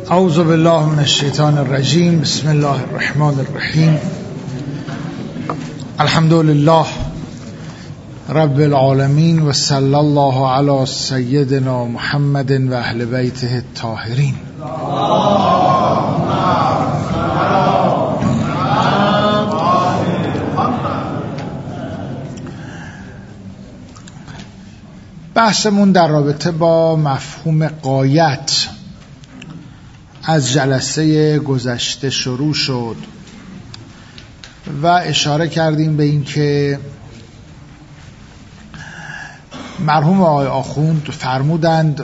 اعوذ بالله من الشیطان الرجیم. بسم الله الرحمن الرحیم. الحمد لله رب العالمین و صلی الله علی سیدنا محمد و اهل بیته الطاهرین. بحثمون در رابطه با مفهوم غایت از جلسه گذشته شروع شد و اشاره کردیم به این که مرحوم آقای آخوند فرمودند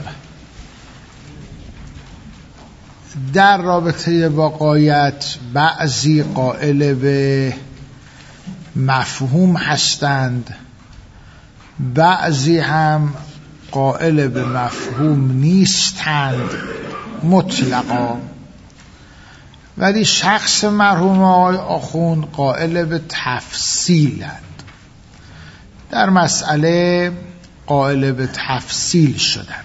در رابطه با غایت بعضی قائل به مفهوم هستند، بعضی هم قائل به مفهوم نیستند مطلقا، ولی شخص مرحوم آقای آخوند قائل به تفصیلند. در مسئله قائل به تفصیل شدند.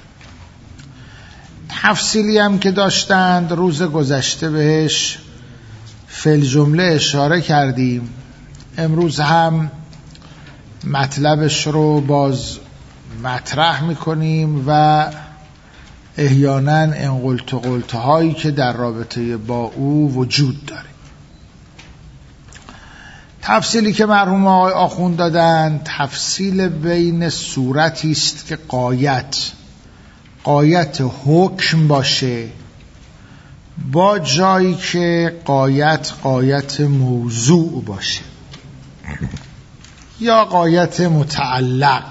تفصیلی هم که داشتند روز گذشته بهش فی الجمله اشاره کردیم. امروز هم مطلبش رو باز مطرح میکنیم و احیانا این قلت هایی که در رابطه با او وجود داره. تفصیلی که مرحوم آقای آخوند دادن تفصیل بین صورتی است که غایت حکم باشه با جایی که غایت موضوع باشه یا غایت متعلق.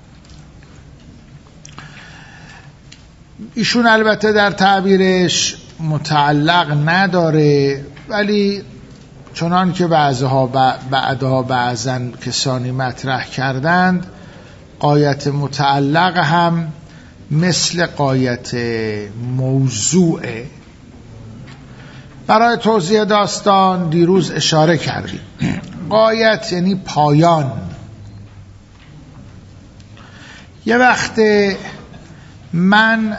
ایشون البته در تعبیرش متعلق نداره، ولی چنان که بعدها بعضن کسانی مطرح کردند غایت متعلق هم مثل غایت موضوعه. برای توضیح داستان دیروز اشاره کردیم. غایت یعنی پایان. یه وقت من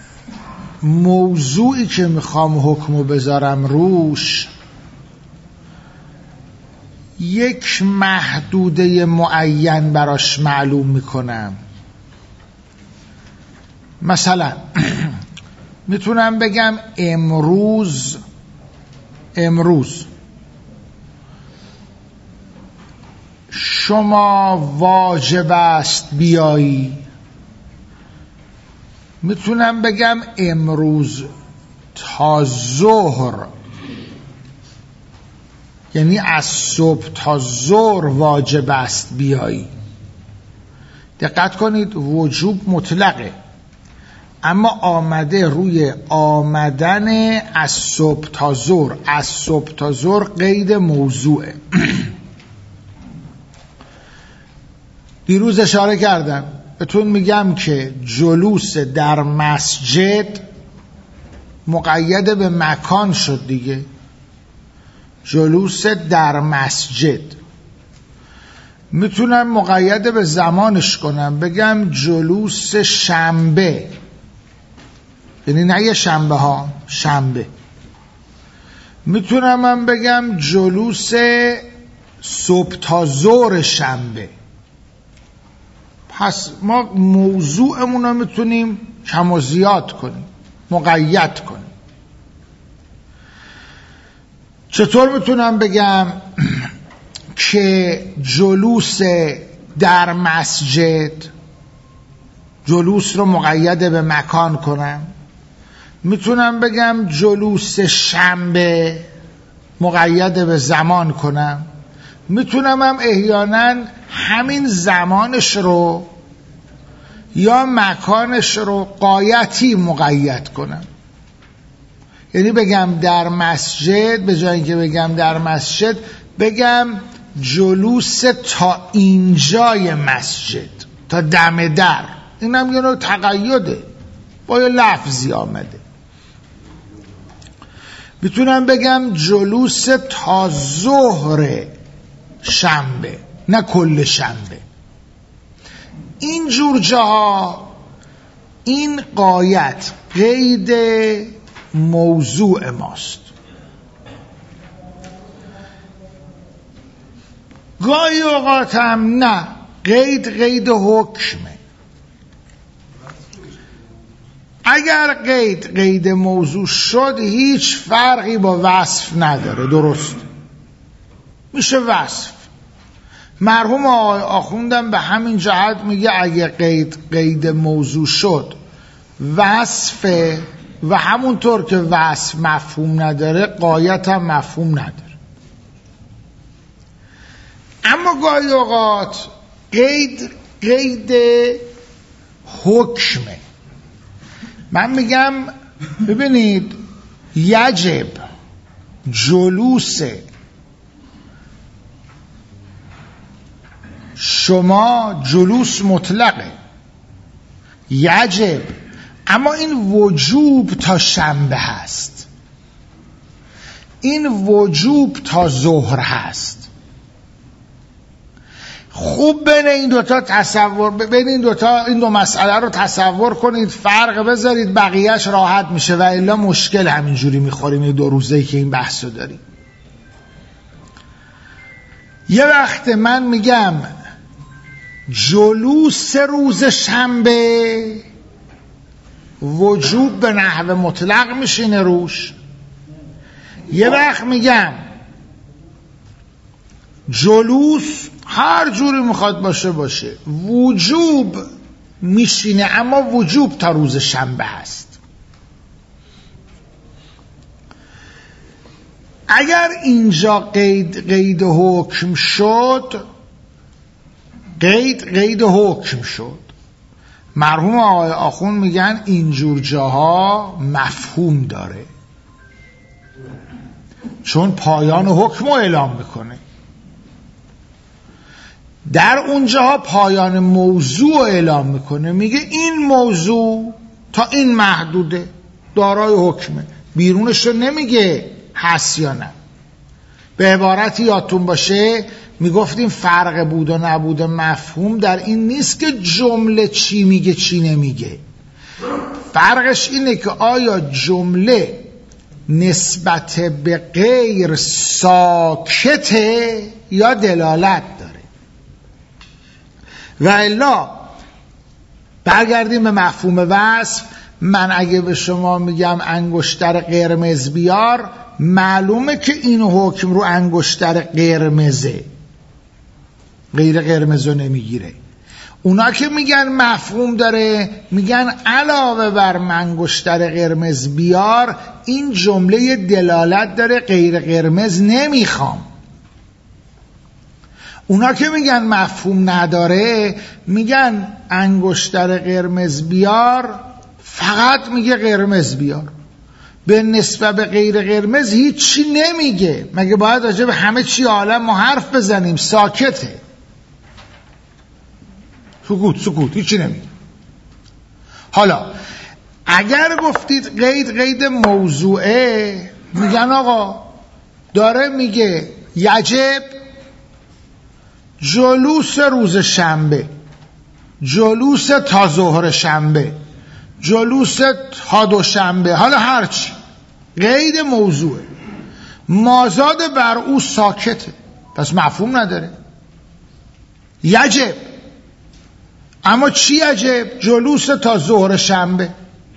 موضوعی که میخوام حکمو بذارم روش یک محدوده معین براش معلوم میکنم. مثلا میتونم بگم امروز شما واجب است بیایی. میتونم بگم امروز تا ظهر، یعنی از صبح تا ظهر واجب است بیایی. دقت کنید، وجوب مطلقه، اما آمده روی آمدن از صبح تا ظهر. از صبح تا ظهر قید موضوعه. دیروز اشاره کردم بهتون میگم که جلوس در مسجد مقید به مکان شد دیگه. جلوس در مسجد میتونم مقید به زمانش کنم، بگم جلوس شنبه، یعنی نه یه شنبه ها، شنبه. میتونم من بگم جلوس صبح تا ظهر شنبه. پس ما موضوعمون رو میتونیم کم و زیاد کنیم، مقید کنیم. چطور میتونم بگم که جلوس در مسجد، جلوس رو مقید به مکان کنم؟ میتونم بگم جلوس شنبه مقید به زمان کنم. میتونم هم احیانا همین زمانش رو یا مکانش رو غایتی مقید کنم. یعنی بگم در مسجد، به جای اینکه بگم در مسجد بگم جلوس تا اینجای مسجد، تا دم در. اینم یه نوع تقیده، با یه لفظی آمده. میتونم بگم جلوس تا ظهر شنبه، نه کل شنبه. این جور جاها این قایت قید موضوع ماست. گاهی اوقات هم نه، قید حکمه. اگر قید موضوع شد هیچ فرقی با وصف نداره، درست میشه وصف. مرحوم آخوندم به همین جهت میگه اگه قید موضوع شد وصفه و همونطور که وصف مفهوم نداره غایت هم مفهوم نداره. اما گاهی اوقات قید حکمه. من میگم ببینید یجب جلوس شما جلوس مطلقه، یجب، اما این وجوب تا شنبه هست، این وجوب تا ظهر هست. خوب بین این دوتا تصور، بین این دو مسئله رو تصور کنید، فرق بذارید، بقیهش راحت میشه و الا مشکل همینجوری میخوریم این 2 روزه‌ای که این بحثو داریم. یه وقت من میگم جلوس روز شنبه وجوب به نحو مطلق میشینه روش، یه وقت میگم جلوس هر جوری میخواد باشه وجوب میشینه، اما وجوب تا روز شنبه هست. اگر اینجا قید حکم شد، قید حکم شد، مرحوم آقای آخوند میگن اینجور جاها مفهوم داره، چون پایان حکم رو اعلام میکنه. در اونجاها پایان موضوع رو اعلام میکنه، میگه این موضوع تا این محدوده، دارای حکمه، بیرونش رو نمیگه هست یا نه. به عبارتی یادتون باشه میگفتیم فرق بود و نبود مفهوم در این نیست که جمله چی میگه چی نمیگه، فرقش اینه که آیا جمله نسبت به غیر ساکته یا دلالت داره. و الا برگردیم به مفهوم وصف. من اگه به شما میگم انگشتر قرمز بیار، معلومه که این حکم رو انگشتر قرمزه، غیر قرمزو نمیگیره. اونا که میگن مفهوم داره میگن علاوه بر انگشتر قرمز بیار، این جمله دلالت داره غیر قرمز نمیخوام. اونا که میگن مفهوم نداره میگن انگشتر قرمز بیار، فقط میگه قرمز بیار، به نسبت به غیر قرمز هیچی نمیگه. مگه باید راجع به همه چی عالم ما حرف بزنیم؟ ساکته، سکوت، هیچی نمیگه. حالا اگر گفتید قید موضوعه، میگن آقا داره میگه یجب جلوس روز شنبه، جلوس تا ظهر شنبه، جلوس تا دوشنبه، حالا هرچی، قید موضوعه، مازاد بر او ساکته، پس مفهوم نداره. یجب، اما چی یجب؟ جلوس تا ظهر شنبه،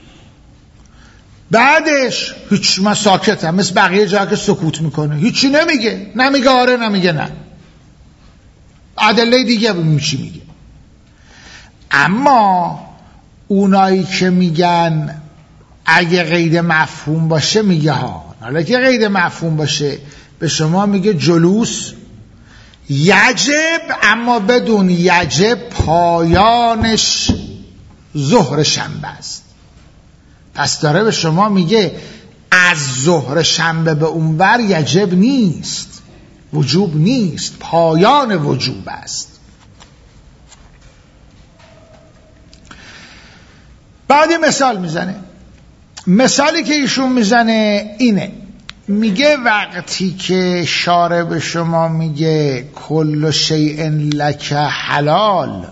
بعدش هیچ، من ساکتم، مثل بقیه جا که سکوت میکنه، هیچی نمیگه آره نمیگه نه، ادله دیگه چی میگه. اما اونایی که میگن اگه قید مفهوم باشه میگه ها، حالا که قید مفهوم باشه به شما میگه جلوس یجب، اما بدون یجب پایانش ظهر شنبه است. پس داره به شما میگه از ظهر شنبه به اونور یجب نیست، وجوب نیست، پایان وجوب است. بعد یه مثال میزنه. مثالی که ایشون میزنه اینه، میگه وقتی که شارع به شما میگه کل شیء لک حلال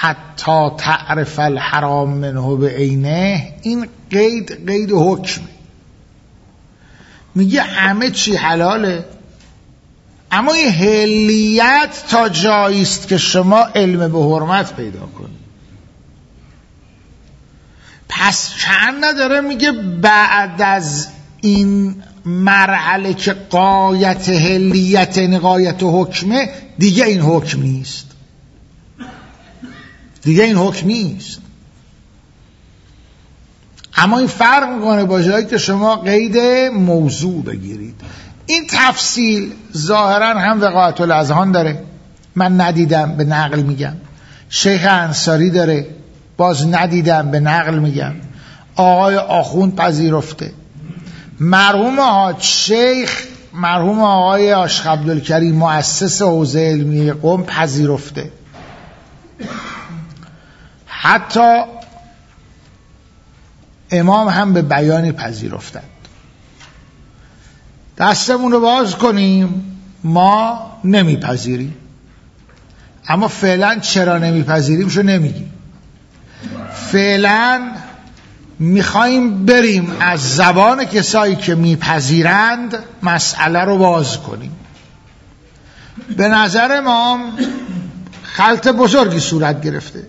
حتی تعرف الحرام منه بعینه، این قید حکمه. میگه همه چی حلاله، اما این حلیت تا جایی است که شما علم به حرمت پیدا کنید. پس چند نداره میگه بعد از این مرحله که غایت حلیت یعنی غایت حکمه، دیگه این حکم نیست، دیگه این حکم نیست. اما این فرق میکنه با جایی که شما قید موضوع بگیرید. این تفصیل ظاهرا هم وقایت الاذهان داره، من ندیدم به نقل میگم. شیخ انصاری داره، باز ندیدم به نقل میگم. آقای آخوند پذیرفته. مرحوم حاج شیخ، مرحوم آقای عاشق عبدالکریم مؤسس حوزه علمی قم پذیرفته. حتی امام هم به بیانی پذیرفتند. دستمون رو باز کنیم، ما نمیپذیریم، اما فعلا چرا نمیپذیریم شو نمیگیم. فعلا میخواییم بریم از زبان کسایی که میپذیرند مسئله رو باز کنیم. به نظر امام خلط بزرگی صورت گرفته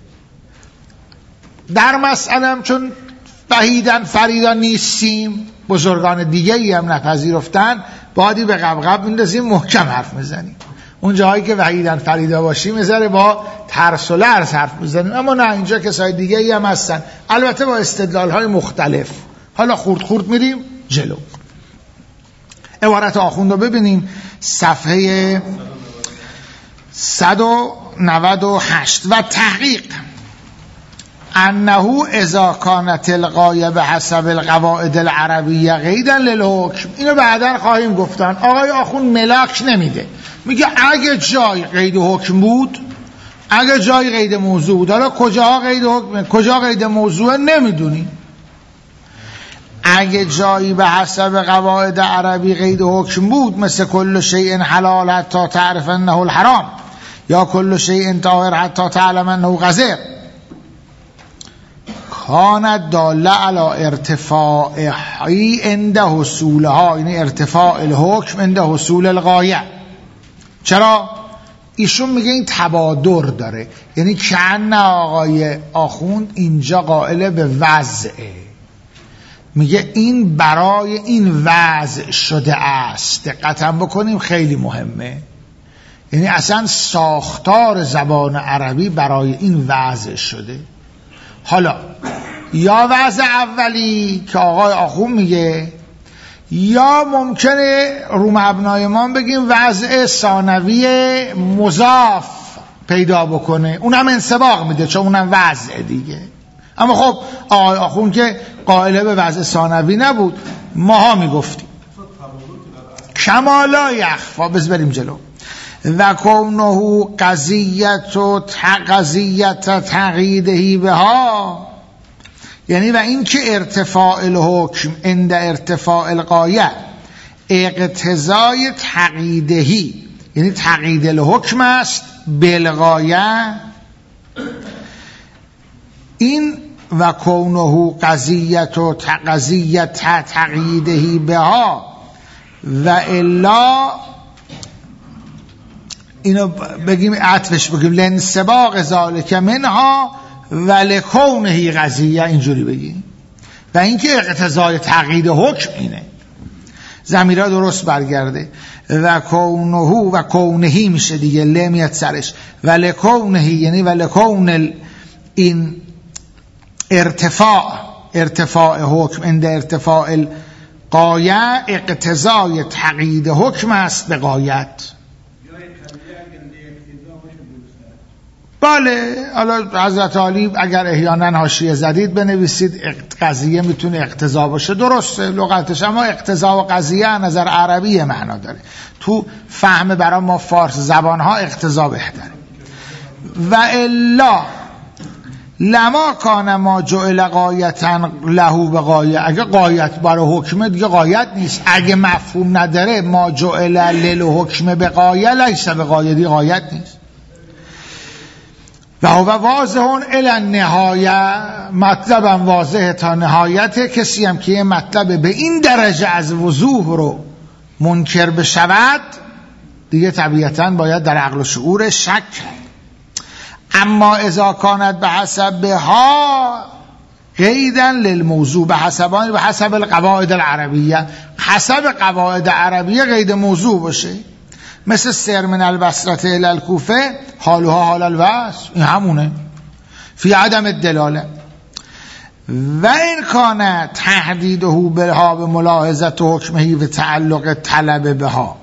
در مسئله هم، چون وحیدن فریدان نیستیم، بزرگان دیگه ای هم نپذیرفتن، بادی به قبقب میندازیم، محکم حرف میزنیم. اون جاهایی که وحیدن فریدا باشیم میذاره با ترس و لرز حرف میزنیم. اما نه، اینجا کسای دیگه ای هم هستن، البته با استدلال های مختلف. حالا خورد خورد میریم جلو. عبارت آخوند رو ببینیم، صفحه 198. و تحقیق انه اذا کانت الغایه به حسب القواعد العربیه قیدا للحکم. اینو بعداً خواهیم گفتن. آقای آخوند ملاک نمیده، میگه اگه جای قید حکم بود، اگه جای قید موضوع بود. حالا کجا قید حکم، کجا قید موضوع نمیدونی. اگه جایی به حسب قواعد عربی قید حکم بود، مثل کل شیء حلال حتی تعرف انه الحرام، یا کل شیء طاهر حتی تعلم انه قذر، کانت داله علی ارتفاعی عند حصولها، یعنی ارتفاع الحکم عند حصول الغایه. چرا؟ ایشون میگه این تبادر داره، یعنی کأن آقای آخوند اینجا قائل به وضعه، میگه این برای این وضع شده است. دقت بکنیم، خیلی مهمه. یعنی اصلا ساختار زبان عربی برای این وضع شده. حالا یا وضع اولی که آقای آخوند میگه، یا ممکنه رو مبنای ما بگیم وضع ثانوی مضاف پیدا بکنه، اونم انسباق میده چون اونم وضع دیگه. اما خب آقای آخوند که قائله به وضع ثانوی نبود، ماها میگفتیم کمالا یخفا. بس بریم جلو. و کونه قضیت تقییدهی بها، یعنی و این که ارتفاع الحکم عند ارتفاع الغایه اقتضای تقییدهی، یعنی تقیید الحکم است بالغایه. این و کونه قضیت تقییدهی بها و الا، اینو بگیم عطفش بگیم لانسباق ذالک منها و لکونه قضیه، اینجوری بگیم. و اینکه اقتضای تقیید حکم اینه، ضمیرها درست برگرده. و کونه و کونهی میشه دیگه، لمیت سرش. و لکونه یعنی و لکون این ارتفاع حکم عند ارتفاع الغایه اقتضای تقیید حکم است به غایت. بله، حالا حضرت عالی اگر احیانا حاشیه زدید بنویسید قضیه میتونه اقتضا باشه، درسته لغتش، اما اقتضا و قضیه از نظر عربی معنا داره. تو فهم برای ما فارس زبانها اقتضا بهتره. و الا لما کان ما جعل غایتا له به غایه، اگه غایت برای حکمه دیگه غایت نیست. اگه مفهوم نداره ما جعل للحکم به غایه لیس به غایه، دی غایت نیست. و هو واضح الی النهایه، مطلبم واضح تا نهایت. کسی هم که یه مطلب به این درجه از وضوح رو منکر بشود دیگه طبیعتاً باید در عقل و شعور شک کرد. اما اذا کانت به حسبها قیداً للموضوع، به حسب القواعد العربیه، حسب قواعد عربیه قید موضوع باشه. مثل سیر من البصره الی الکوفه حالها حال الوصف، این همونه فی عدم الدلاله. و این کانت تحدیده بها به ملاحظت حکمه و تعلق طلب بها،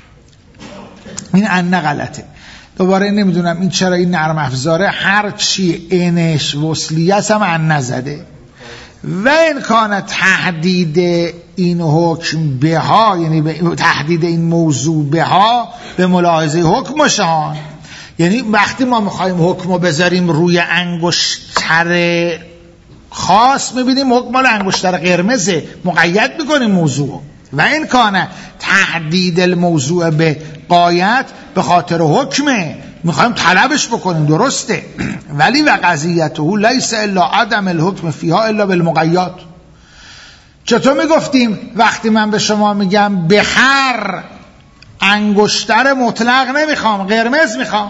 این انه غلطه. دوباره نمیدونم این چرا این نرم افزاره هر چی انش وصلیه هم انه زده. و این کانت تحدید این حکم بها، یعنی تحدید این موضوع بها به ملاحظه حکم شان، یعنی وقتی ما میخوایم حکم رو بذاریم روی انگشتر خاص میبینیم حکم رو انگشتر قرمزه، مقید میکنیم موضوع. و این کانه تحدید الموضوع به قایت به خاطر حکمه، میخوایم طلبش بکنیم، درسته. ولی و قضیته لیس الا عدم الحکم فیها الا بالمقید. چطور میگفتیم وقتی من به شما میگم بخر انگشتر مطلق نمیخوام، قرمز میخوام،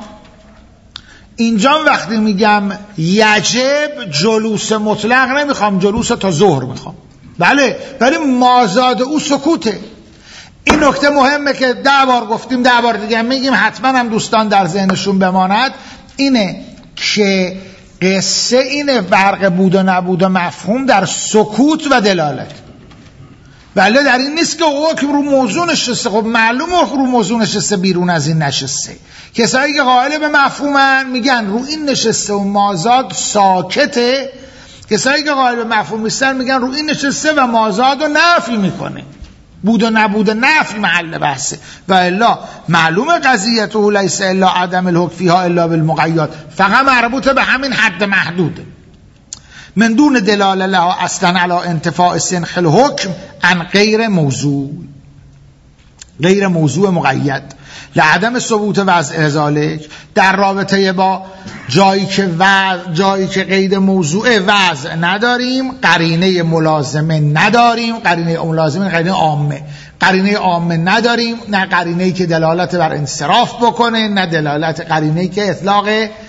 اینجا وقتی میگم یجب جلوس مطلق نمیخوام، جلوس تا ظهر میخوام. بله، ولی مازاد او سکوته. این نکته مهمه که 10 بار گفتیم، 10 بار دیگه میگیم، حتما هم دوستان در ذهنشون بماند. اینه که قصه اینه فرق بود و نبود و مفهوم در سکوت و دلالت. بله، در این نیست که حکم رو موضوع نشسته. خب معلومه حکم رو موضوع نشسته، بیرون از این نشسته. کسایی که قائل به مفهومن میگن رو این نشسته و مازاد ساکته. کسایی که قائل به مفهوم نیستن میگن رو این نشسته و مازاد رو نفی میکنه. بود و نبود نفی محل بحثه. و الا معلومه قضیته لیس الا عدم الحکم فیها الا بالمقید، فقط مربوط به همین حد محدوده. من دون دلاله لها اصلا علی انتفاع سنخ الحکم عن غیر موضوع، غیر موضوع مقید، لعدم ثبوت وضع ذالک، در رابطه با جایی که قید موضوع وضع نداریم، قرینه ملازمه نداریم. قرینه ملازمه قرینه عامه، قرینه عامه نداریم، نه قرینه‌ای که دلالت بر انصراف بکنه، نه دلالت قرینه‌ای که اطلاق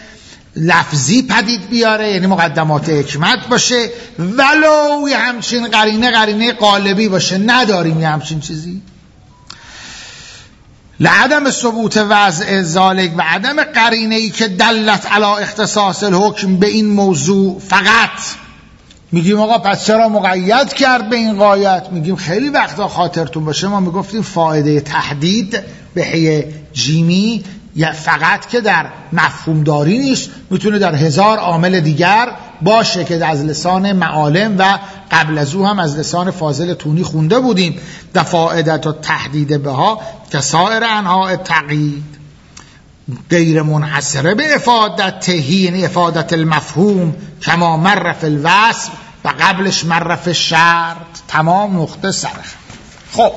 لفظی پدید بیاره، یعنی مقدمات حکمت باشه. ولو یه همچین قرینه قالبی باشه، نداریم یه همچین چیزی. لعدم ثبوت وضع ذالک و عدم قرینه‌ای که دلت علی اختصاص الحکم به این موضوع. فقط میگیم آقا پس چرا مقید کرد به این غایت؟ میگیم خیلی وقتا خاطرتون باشه ما میگفتیم فایده تحدید به حی جیمی یا فقط که در مفهوم داری نیست، میتونه در 1000 عامل دیگر باشه که از لسان معالم و قبل از او هم از لسان فاضل تونی خونده بودیم. فائدت و تحدید بها که سایر انواع تقیید غیر منحصره به افادت تهی، یعنی افادت المفهوم، کما مر فی الوصف و قبلش مر فی الشرط. تمام نقطه سرخ. خب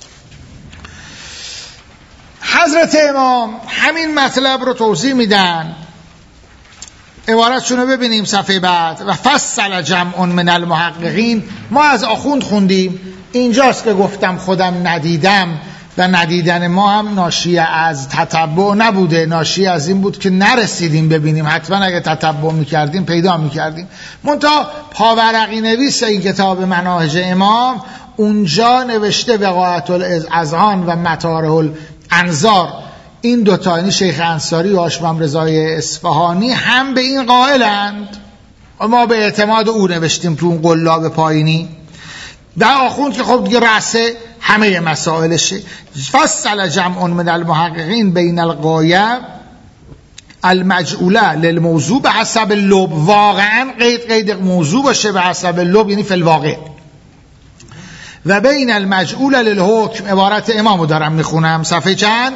حضرت امام همین مطلب رو توضیح میدن. عبارتشون رو ببینیم صفحه بعد. و فصل جمع من المحققین، ما از آخوند خوندیم، اینجاست که گفتم خودم ندیدم و ندیدن ما هم ناشی از تتبع نبوده، ناشی از این بود که نرسیدیم ببینیم. حتما اگه تتبع میکردیم پیدا میکردیم. منتها پاورقی نویس این کتاب مناهج امام اونجا نوشته وقایت الاذهان و مطارح الانظار، این دوتا، یعنی شیخ انصاری و هاشم رضای اصفهانی هم به این قائلند. ما به اعتماد او نوشتیم تو اون قلاب پایینی. در آخوند که خب دیگه رأسه همه مسائلشه. فصل جمع من المحققین بین الغایه المجعوله للموضوع به حسب اللب، واقعا قید موضوع باشه به حسب اللب، یعنی فی الواقع، و بین المجعول للحکم. عبارت امامو دارم میخونم، صفحه چند؟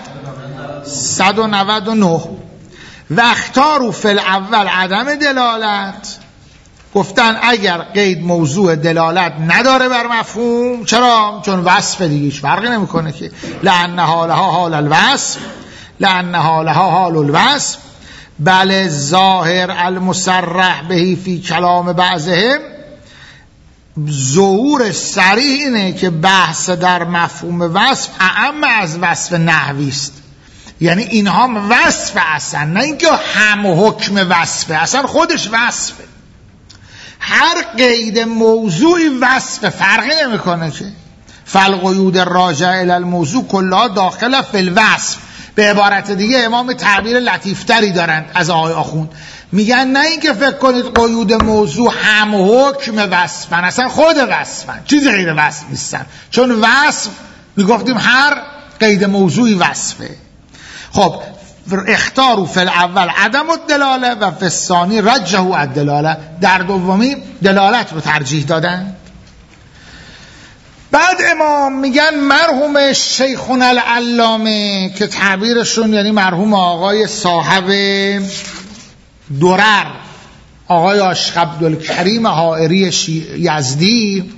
199. و اختاروا فی الاول عدم دلالت، گفتن اگر قید موضوع دلالت نداره بر مفهوم. چرا؟ چون وصف دیگه هیچ فرقی نمیکنه که. لأن حالها حال الوصف، لأن حالها حال الوصف. بله ظاهر المصرح بهی فی کلام بعضهم، ظهور صریح اینه که بحث در مفهوم وصف اعم از وصف نحوی است. یعنی اینها وصف اصلا، نه اینکه هم حکم وصفه، اصلا خودش وصفه. هر قید موضوعی وصف، فرقی نمیکنه که فالقیود الراجع الی الموضوع کلها داخل فی الوصف. به عبارت دیگه امام تعبیر لطیفتری دارن از آقای آخوند، میگن نه اینکه فکر کنید قیود موضوع هم حکم وصفن، اصلا خود وصفن، چیزی غیر وصف نیستن، چون وصف میگفتیم هر قید موضوعی وصفه. خب اختاروا فی الاول عدم الدلاله و فی الثانی رجحوا الدلاله، در دومی دلالت رو ترجیح دادن. بعد امام میگن مرحوم شیخنا العلامه که تعبیرشون یعنی مرحوم آقای صاحب درر، آقای عاشق عبدالکریم حائری یزدی،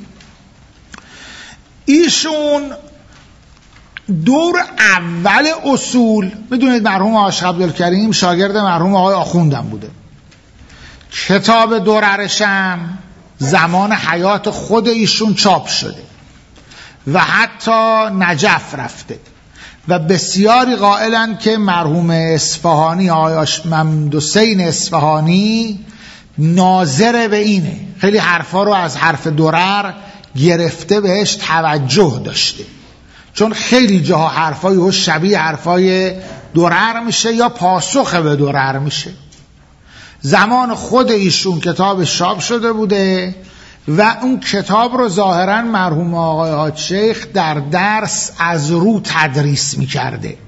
ایشون دور اول اصول، میدونید مرحوم عاشق عبدالکریم شاگرد مرحوم آقای آخوندم بوده، کتاب دررشم زمان حیات خود ایشون چاپ شده و حتی نجف رفته و بسیاری قائلن که مرحوم اصفهانی آقای ممدوحسین اصفهانی ناظر به اینه، خیلی حرفا رو از حرف درر گرفته بهش توجه داشته، چون خیلی جاها حرفای شبیه حرفای درر میشه یا پاسخ به درر میشه. زمان خود ایشون کتابش چاپ شده بوده و اون کتاب رو ظاهرا مرحوم آقای حاج شیخ در درس از رو تدریس میکرده،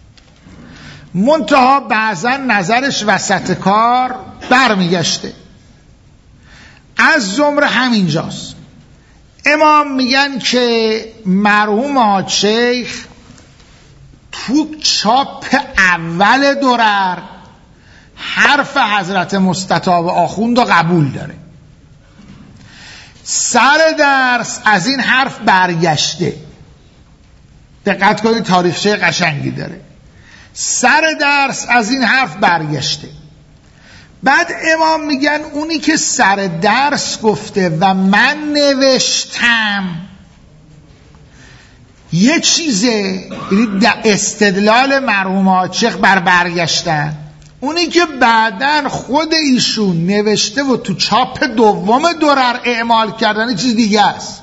منتها بعضا نظرش وسط کار برمیگشته. از زمره همینجاست. امام میگن که مرحوم حاج شیخ تو چاپ اول درر حرف حضرت مستطاب آخوند رو قبول داره، سر درس از این حرف برگشته. دقت کنید تاریخچه قشنگی داره، سر درس از این حرف برگشته. بعد امام میگن اونی که سر درس گفته و من نوشتم یه چیزه، یعنی استدلال مرحوم حاج شیخ بر برگشتن، اونی که بعدن خود ایشون نوشته و تو چاپ دوم درر اعمال کردن چیز دیگه است.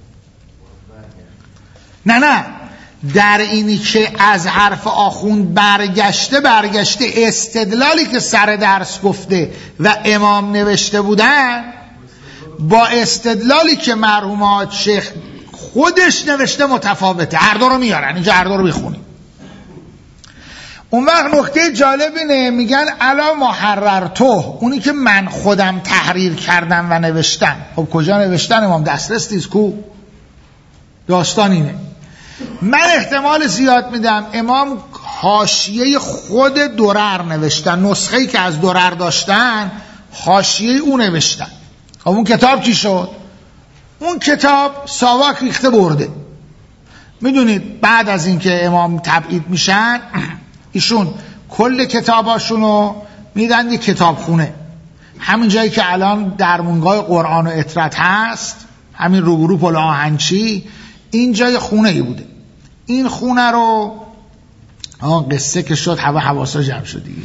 نه در اینی که از حرف آخوند برگشته استدلالی که سر درس گفته و امام نوشته بودن با استدلالی که مرحوم حاج شیخ خودش نوشته متفاوته. هر دو رو میارن اینجا، هر دو رو میخونیم. اون وقت نکته جالب اینه، میگن الا محررته، اونی که من خودم تحریر کردم و نوشتم. خب کجا نوشتن امام؟ دسترس نیست کو؟ داستان اینه. من احتمال زیاد میدم امام حاشیه خود درر نوشتن، نسخه‌ای که از درر داشتن حاشیه اون نوشتن. خب اون کتاب چی شد؟ اون کتاب ساواک ریخته برده. میدونید بعد از اینکه امام تبعید میشن ایشون کل کتاباشونو میدن یه کتابخونه، همین جایی که الان درمونگاه قرآن و اطرت هست، همین روبرو پل آهنچی، این جای خونه ای بوده. این خونه رو قصه که شد حواسا جمع شد دیگه.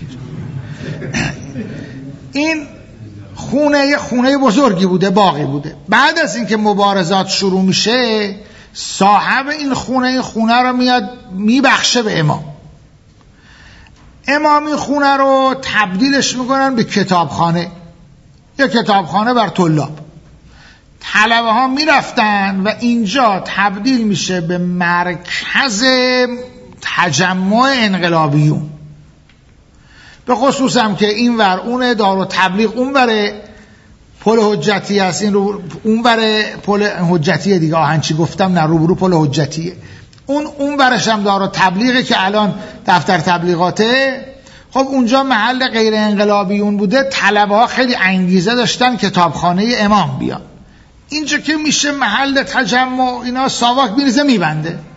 این خونه یه خونه بزرگی بوده، باغی بوده. بعد از اینکه مبارزات شروع میشه صاحب این خونه رو میاد میبخشه به امام. امام این خونه رو تبدیلش میکنن به کتابخانه، یه کتابخانه بر طلاب. طلبه ها میرفتن و اینجا تبدیل میشه به مرکز تجمع انقلابیون. به خصوص هم که این ور اون دار و تبلیغ، اون ور پل حجتی هست، این رو اون ور پل حجتیه دیگه، آهنچی گفتم نه، روبرو پل حجتیه. اون ورش هم دار و تبلیغه که الان دفتر تبلیغاته. خب اونجا محل غیر انقلابیون بوده، طلبه ها خیلی انگیزه داشتن کتابخانه امام بیان. اینجا که میشه محل تجمع، اینا ساواک میریزه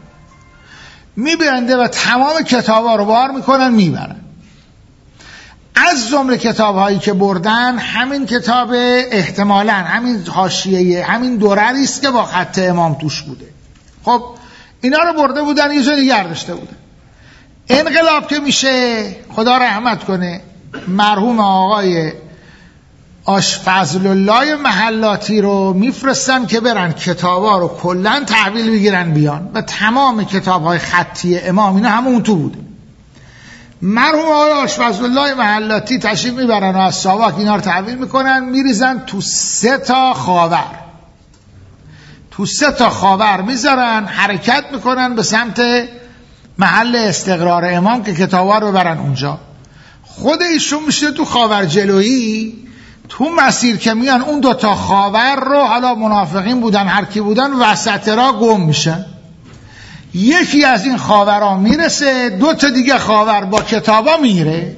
میبنده و تمام کتابا رو بار میکنن میبرن. از جمله کتاب‌هایی که بردن همین کتاب احتمالاً همین حاشیه همین درری است که با خط امام توش بوده. خب اینا رو برده بودن یه جا دیگه داشته بودن. انقلاب که میشه خدا رحمت کنه مرحوم آقای فضل الله محلاتی رو میفرستن که برن کتابا رو کلن تحویل بگیرن بیان و تمام کتاب‌های خطی امام اینا همون تو بوده. مرحوم آقای فضل الله محلاتی تشریف میبرن و از ساواک اینا رو تحویل میکنن میریزن تو 3 خاور، تو 3 خاور میذارن، حرکت میکنن به سمت محل استقرار امام که کتابا رو ببرن اونجا. خود ایشون میشه تو خاور جلویی، تو مسیر که میان اون 2 خاور رو حالا منافقین بودن هر کی بودن وسط را گم میشن. یکی از این خاورها میرسه، 2 دیگه خاور با کتابا میره،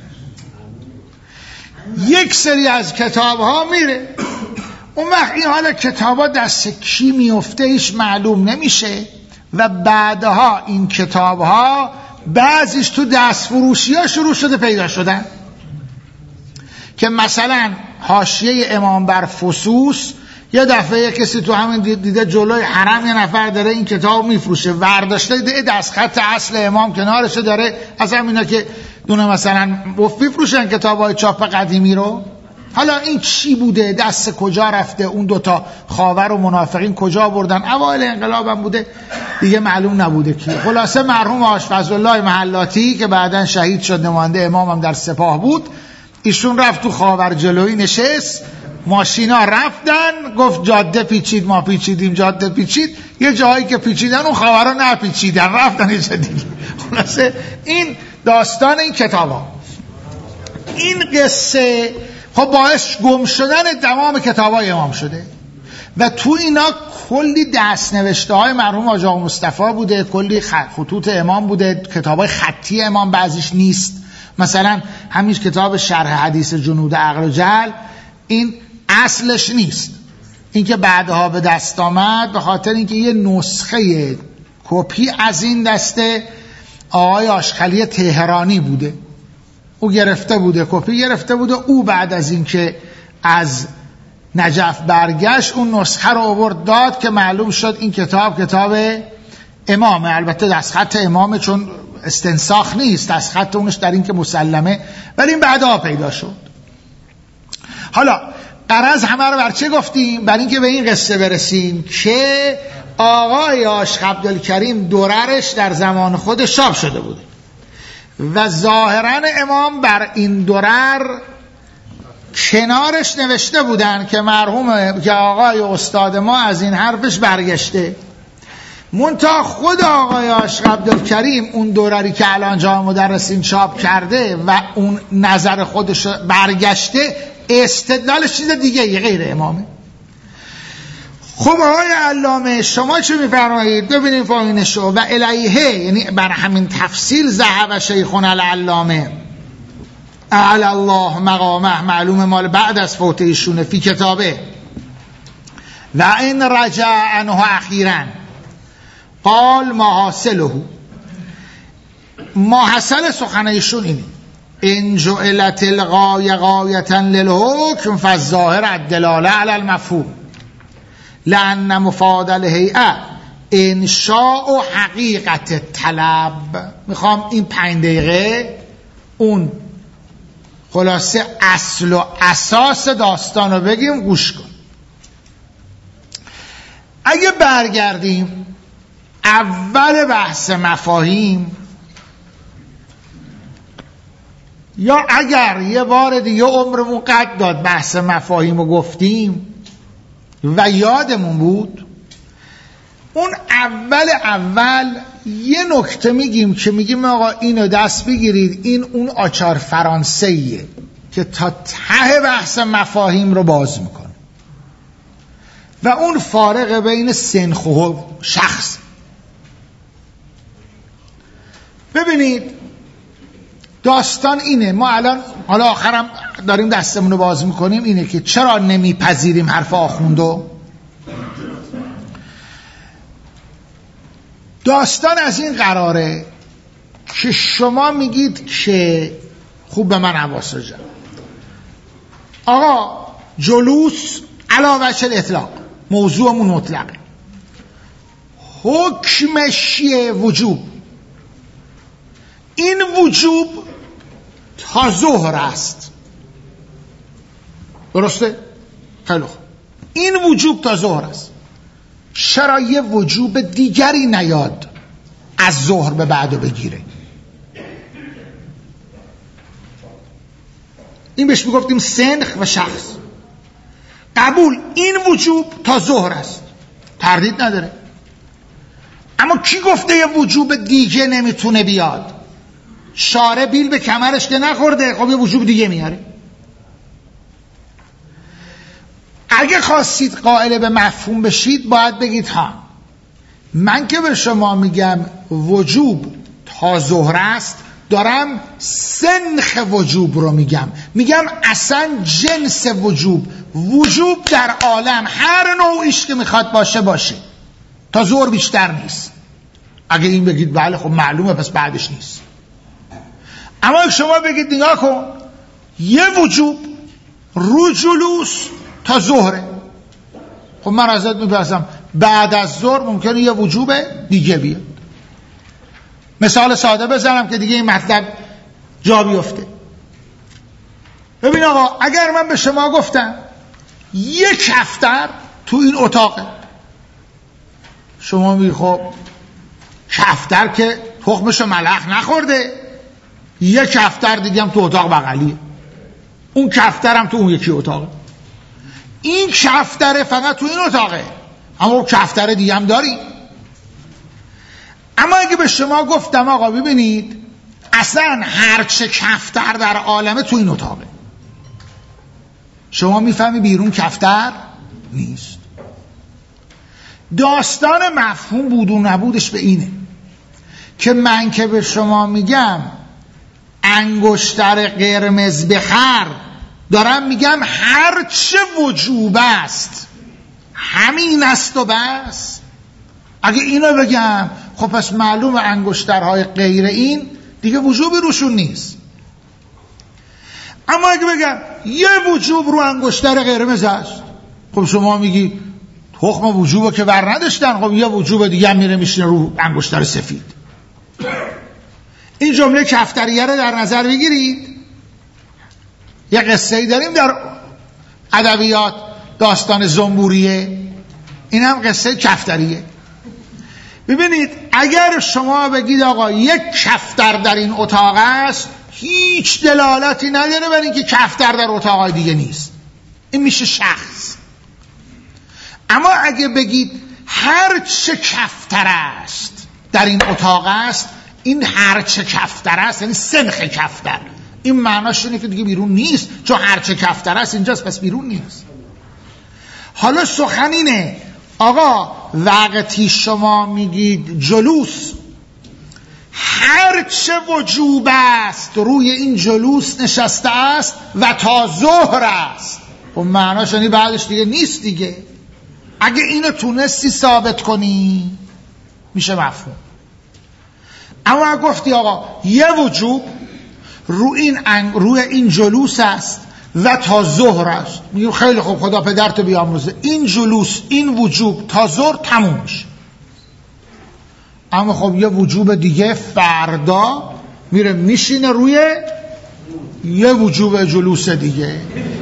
یک سری از کتابها میره. اون وقت این حالا کتابا دست کی میفته هیچ معلوم نمیشه و بعدها این کتابها بعضیش تو دست فروشی ها شروع شده پیدا شدن که مثلا حاشیه امام بر فصوص یه دفعه کسی تو همین دیده جلوی حرم یه نفر داره این کتاب میفروشه، ورداشته دیده دست خط اصل امام کنارشه داره از همینا که دونه مثلا میفروشن کتابای چاپ قدیمی رو. حالا این چی بوده، دست کجا رفته، اون 2 خاور و منافقین کجا بردن، اوایل انقلاب هم بوده دیگه معلوم نبوده کی. خلاصه مرحوم آقای فضل الله محلاتی که بعداً شهید شد، نماینده امام هم در سپاه بود، ایشون رفت تو خاور جلویی نشست، ماشینا رفتن، گفت جاده پیچید، ما پیچیدیم، جاده پیچید، یه جایی که پیچیدن اون خاورا نپیچیدن رفتن یه جا دیگه. خلاصه این داستان این کتابا. این قصه خب باعث گم شدن تمام کتابای امام شده و تو اینا کلی دست نوشته های مرحوم حاج آقا مصطفی بوده، کلی خطوط امام بوده، کتابای خطی امام بعضیش نیست. مثلا همین کتاب شرح حدیث جنود عقل و جل این اصلش نیست، این که بعدها به دست آمد به خاطر اینکه یه نسخه کپی از این دسته آقای آشخلی تهرانی بوده، او گرفته بوده، کپی گرفته بوده، او بعد از اینکه از نجف برگشت اون نسخه رو آورد داد که معلوم شد این کتاب امامه. البته دستخط امامه چون استنساخ نیست، دستخط اونش در این که مسلمه، ولی این بعدها پیدا شد. حالا غرض همه رو بر چه گفتیم؟ بر این که به این قصه برسیم که آقای عاشق عبدالکریم دررش در زمان خود چاپ شده بوده و ظاهرا امام بر این درر کنارش نوشته بودن که مرحوم که آقای استاد ما از این حرفش برگشته. منتها خود آقای عاشق عبدالکریم اون درری که الان جامع مدرسین چاپ کرده و اون نظر خودش برگشته، استدلالش چیز دیگه یه غیر امامه. خب آقای علامه شما چه میفرمایید؟ ببینیم فاینشو و الیه، یعنی بر همین تفصیل ذهب شیخنا العلامه اعلی الله مقامه، معلوم مال بعد از فوت ایشونه، فی کتابه و این رجع عنه اخیراً قال ماحصل سخن ایشون اینه: ان جعلت الغایه غایة للحکم فالظاهر الدلاله علی المفهوم لأن مفاد الهیئه انشاء حقیقت طلب. میخوام این 5 دقیقه اون خلاصه اصل و اساس داستان رو بگیم، گوش کن. اگه برگردیم اول بحث مفاهیم، یا اگر یه بار دیگه عمرمون قد داد بحث مفاهیم رو گفتیم و یادمون بود، اون اول یه نکته میگیم که میگیم آقا اینو دست بگیرید، این اون آچار فرانسویه که تا ته بحث مفاهیم رو باز میکنه و اون فارق بین سنخ و شخص. ببینید داستان اینه، ما الان حالا آخرم داریم دستمون رو باز میکنیم، اینه که چرا نمیپذیریم حرف آخوندو. داستان از این قراره که شما میگید که خوب به من حواس جمع. آقا جلوس علاوه وجه الاطلاق موضوعمون مطلقه. حکمش وجوب. این وجوب تا ظهر است. درسته؟ خیلی خوب. این وجوب تا ظهر است. چرا یه وجوب دیگری نیاد از ظهر به بعدو بگیره؟ این بهش میگفتیم سنخ و شخص. قبول، این وجوب تا ظهر است، تردید نداره. اما کی گفته یه وجوب دیگه نمیتونه بیاد؟ شارع بیل به کمرش که نخورده، خب یه وجوب دیگه میاره. اگه خواستید قائل به مفهوم بشید باید بگید ها، من که به شما میگم وجوب تا ظهر است، دارم سنخ وجوب رو میگم اصلا جنس وجوب در عالم هر نوعیش که میخواد باشه تا ظهر بیشتر نیست. اگه این بگید بله خب معلومه پس بعدش نیست. اما اگه شما بگید نگاه کن یه وجوب رو جلوس تا ظهره، خب من ازت میپرسم بعد از ظهر ممکنه یه وجوب دیگه بیاد. مثال ساده بزنم که دیگه این مطلب جا بیفته. ببین آقا، اگر من به شما گفتم یک کفتر تو این اتاقه، شما میگی خب کفتر که تخمشو ملخ نخورده، یک کفتر دیگه هم تو اتاق بغلیه، اون کفتر هم تو اون یکی اتاقه. این کفتره فقط تو این اتاقه، اما اون کفتر دیگه هم داری. اما اگه به شما گفتم آقا ببینید اصلا هرچه کفتر در عالمه تو این اتاقه، شما میفهمی بیرون کفتر نیست. داستان مفهوم بود و نبودش به اینه که من که به شما میگم انگشتر قرمز بخر، دارم میگم هرچه وجوب است همین است و بس. اگه اینو بگم خب پس معلوم انگشترهای غیر این دیگه وجوبی روشون نیست. اما اگه بگم یه وجوب رو انگشتر قرمز است، خب شما میگی تخم وجوبو که بر نداشتن، خب یه وجوب دیگه هم میره میشینه رو انگشتر سفید. این جمله کفتریه رو در نظر بگیرید. یه قصه‌ای داریم در ادبیات، داستان زنبوریه، این هم قصه کفتریه. ببینید اگر شما بگید آقا یک کفتر در این اتاق است، هیچ دلالتی نداره بر اینکه کفتر در اتاقای دیگه نیست، این میشه شخص. اما اگه بگید هر چه کفتر است در این اتاق است، این هر چه کفتر است یعنی سنخ کفتر، این معناش اینه که دیگه بیرون نیست، چون هر چه کفتر است اینجاست پس بیرون نیست. حالا سخن اینه آقا وقتی شما میگید جلوس هر چه وجوب است روی این جلوس نشسته است و تا ظهر است، خب معناش یعنی بعدش دیگه نیست دیگه. اگه اینو تونستی ثابت کنی میشه مفهوم. اما اگه گفتی آقا یه وجوب روی این جلوس است و تا ظهر است، میگیم خیلی خوب خدا پدرتو بیامرزه، این جلوس این وجوب تا ظهر تموم میشه. اما خب یه وجوب دیگه فردا میره میشینه روی یه وجوب جلوس دیگه،